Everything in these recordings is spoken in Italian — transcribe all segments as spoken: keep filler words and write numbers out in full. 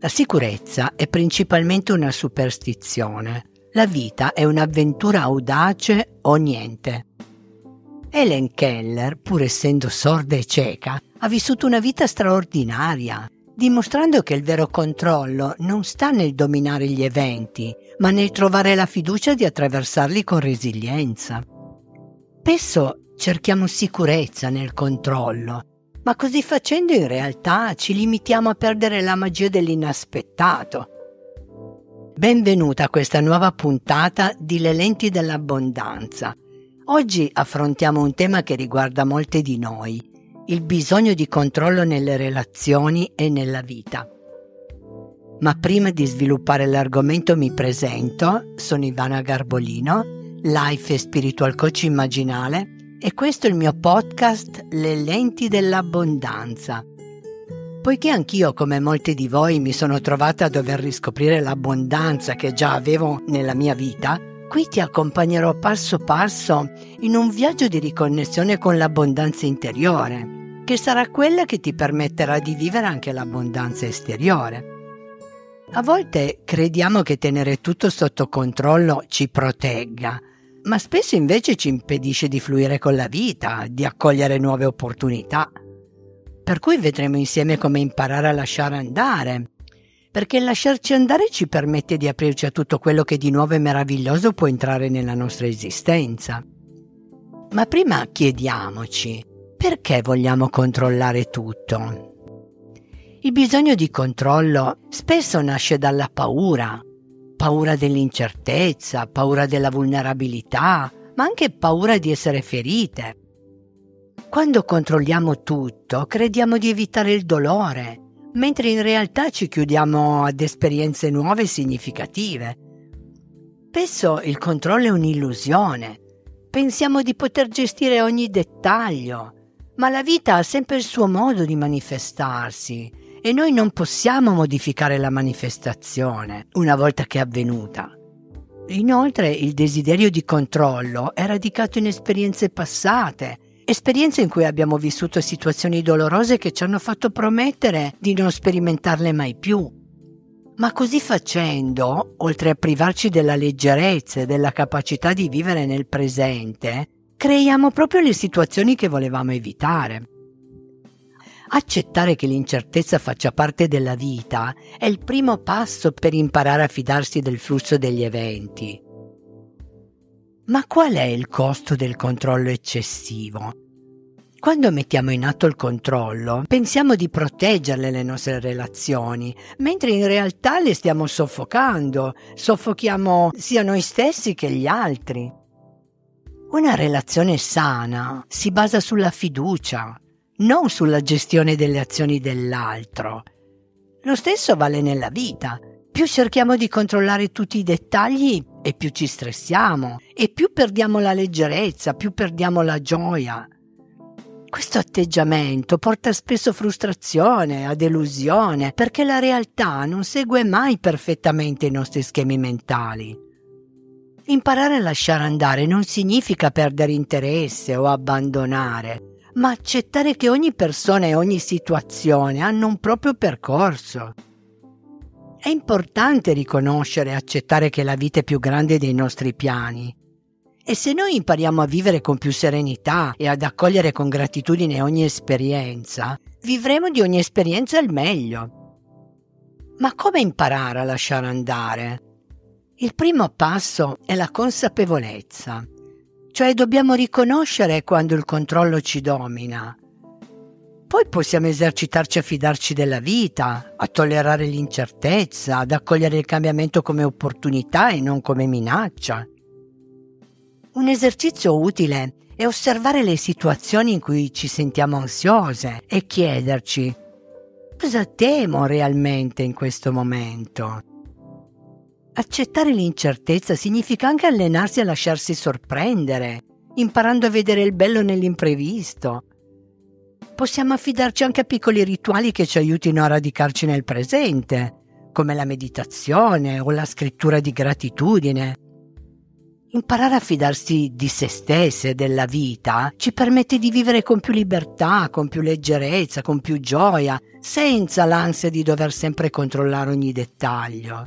La sicurezza è principalmente una superstizione. La vita è un'avventura audace o niente. Helen Keller, pur essendo sorda e cieca, ha vissuto una vita straordinaria, dimostrando che il vero controllo non sta nel dominare gli eventi, ma nel trovare la fiducia di attraversarli con resilienza. Spesso cerchiamo sicurezza nel controllo, ma così facendo in realtà ci limitiamo a perdere la magia dell'inaspettato. Benvenuta a questa nuova puntata di Le lenti dell'abbondanza. Oggi affrontiamo un tema che riguarda molte di noi, il bisogno di controllo nelle relazioni e nella vita. Ma prima di sviluppare l'argomento mi presento, sono Ivana Garbolino, life e spiritual coach immaginale, e questo è il mio podcast Le lenti dell'abbondanza. Poiché anch'io, come molte di voi, mi sono trovata a dover riscoprire l'abbondanza che già avevo nella mia vita, qui ti accompagnerò passo passo in un viaggio di riconnessione con l'abbondanza interiore, che sarà quella che ti permetterà di vivere anche l'abbondanza esteriore. A volte crediamo che tenere tutto sotto controllo ci protegga, ma spesso invece ci impedisce di fluire con la vita, di accogliere nuove opportunità. Per cui vedremo insieme come imparare a lasciare andare, perché lasciarci andare ci permette di aprirci a tutto quello che di nuovo e meraviglioso può entrare nella nostra esistenza. Ma prima chiediamoci, perché vogliamo controllare tutto? Il bisogno di controllo spesso nasce dalla paura, paura dell'incertezza, paura della vulnerabilità, ma anche paura di essere ferite. Quando controlliamo tutto, crediamo di evitare il dolore, mentre in realtà ci chiudiamo ad esperienze nuove e significative. Spesso il controllo è un'illusione. Pensiamo di poter gestire ogni dettaglio, ma la vita ha sempre il suo modo di manifestarsi e noi non possiamo modificare la manifestazione una volta che è avvenuta. Inoltre, il desiderio di controllo è radicato in esperienze passate, esperienze in cui abbiamo vissuto situazioni dolorose che ci hanno fatto promettere di non sperimentarle mai più. Ma così facendo, oltre a privarci della leggerezza e della capacità di vivere nel presente, creiamo proprio le situazioni che volevamo evitare. Accettare che l'incertezza faccia parte della vita è il primo passo per imparare a fidarsi del flusso degli eventi. Ma qual è il costo del controllo eccessivo? Quando mettiamo in atto il controllo, pensiamo di proteggerle le nostre relazioni, mentre in realtà le stiamo soffocando, soffochiamo sia noi stessi che gli altri. Una relazione sana si basa sulla fiducia, non sulla gestione delle azioni dell'altro. Lo stesso vale nella vita. Più cerchiamo di controllare tutti i dettagli e più ci stressiamo, e più perdiamo la leggerezza, più perdiamo la gioia. Questo atteggiamento porta spesso frustrazione, a delusione, perché la realtà non segue mai perfettamente i nostri schemi mentali. Imparare a lasciare andare non significa perdere interesse o abbandonare, ma accettare che ogni persona e ogni situazione hanno un proprio percorso. È importante riconoscere e accettare che la vita è più grande dei nostri piani. E se noi impariamo a vivere con più serenità e ad accogliere con gratitudine ogni esperienza, vivremo di ogni esperienza il meglio. Ma come imparare a lasciare andare? Il primo passo è la consapevolezza, cioè dobbiamo riconoscere quando il controllo ci domina. Poi possiamo esercitarci a fidarci della vita, a tollerare l'incertezza, ad accogliere il cambiamento come opportunità e non come minaccia. Un esercizio utile è osservare le situazioni in cui ci sentiamo ansiose e chiederci: cosa temo realmente in questo momento? Accettare l'incertezza significa anche allenarsi a lasciarsi sorprendere, imparando a vedere il bello nell'imprevisto. Possiamo affidarci anche a piccoli rituali che ci aiutino a radicarci nel presente, come la meditazione o la scrittura di gratitudine. Imparare a fidarsi di se stesse e della vita ci permette di vivere con più libertà, con più leggerezza, con più gioia, senza l'ansia di dover sempre controllare ogni dettaglio.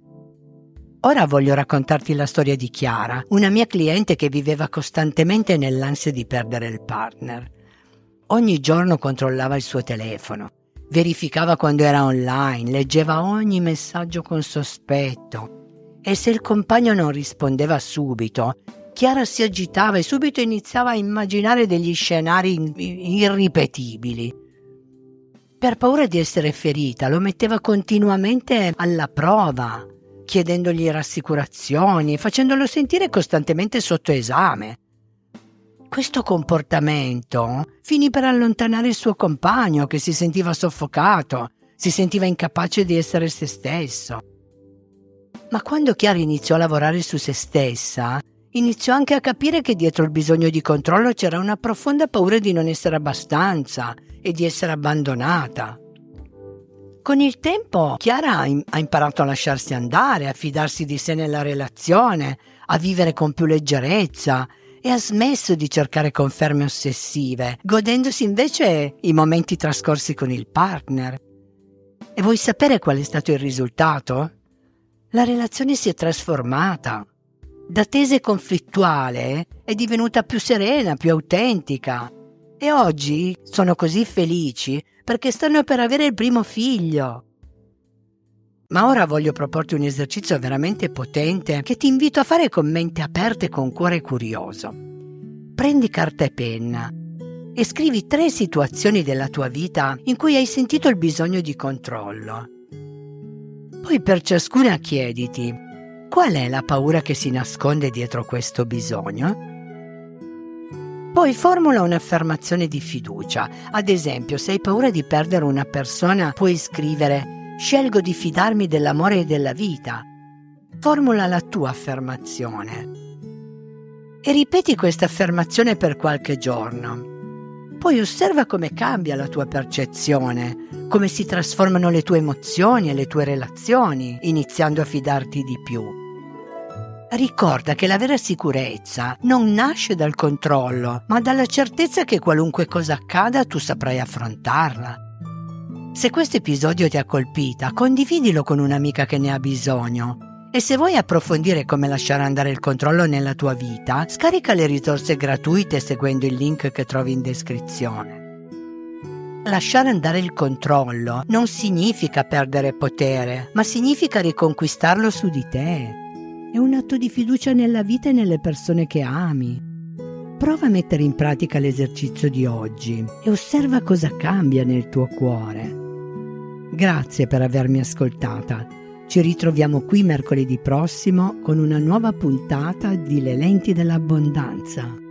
Ora voglio raccontarti la storia di Chiara, una mia cliente che viveva costantemente nell'ansia di perdere il partner. Ogni giorno controllava il suo telefono, verificava quando era online, leggeva ogni messaggio con sospetto. E se il compagno non rispondeva subito, Chiara si agitava e subito iniziava a immaginare degli scenari irripetibili. Per paura di essere ferita, lo metteva continuamente alla prova, chiedendogli rassicurazioni e facendolo sentire costantemente sotto esame. Questo comportamento finì per allontanare il suo compagno, che si sentiva soffocato, si sentiva incapace di essere se stesso. Ma quando Chiara iniziò a lavorare su se stessa, iniziò anche a capire che dietro il bisogno di controllo c'era una profonda paura di non essere abbastanza e di essere abbandonata. Con il tempo Chiara ha imparato a lasciarsi andare, a fidarsi di sé nella relazione, a vivere con più leggerezza e ha smesso di cercare conferme ossessive, godendosi invece i momenti trascorsi con il partner. E vuoi sapere qual è stato il risultato? La relazione si è trasformata. Da tese conflittuale è divenuta più serena, più autentica. E oggi sono così felici perché stanno per avere il primo figlio. Ma ora voglio proporti un esercizio veramente potente che ti invito a fare con mente aperta e con cuore curioso. Prendi carta e penna e scrivi tre situazioni della tua vita in cui hai sentito il bisogno di controllo. Poi per ciascuna chiediti: qual è la paura che si nasconde dietro questo bisogno? Poi formula un'affermazione di fiducia. Ad esempio, se hai paura di perdere una persona, puoi scrivere: scelgo di fidarmi dell'amore e della vita. Formula la tua affermazione e ripeti questa affermazione per qualche giorno. Poi osserva come cambia la tua percezione, come si trasformano le tue emozioni e le tue relazioni, iniziando a fidarti di più. Ricorda che la vera sicurezza non nasce dal controllo, ma dalla certezza che qualunque cosa accada tu saprai affrontarla. Se questo episodio ti ha colpita, condividilo con un'amica che ne ha bisogno. E se vuoi approfondire come lasciare andare il controllo nella tua vita, scarica le risorse gratuite seguendo il link che trovi in descrizione. Lasciare andare il controllo non significa perdere potere, ma significa riconquistarlo su di te. È un atto di fiducia nella vita e nelle persone che ami. Prova a mettere in pratica l'esercizio di oggi e osserva cosa cambia nel tuo cuore. Grazie per avermi ascoltata. Ci ritroviamo qui mercoledì prossimo con una nuova puntata di Le lenti dell'abbondanza.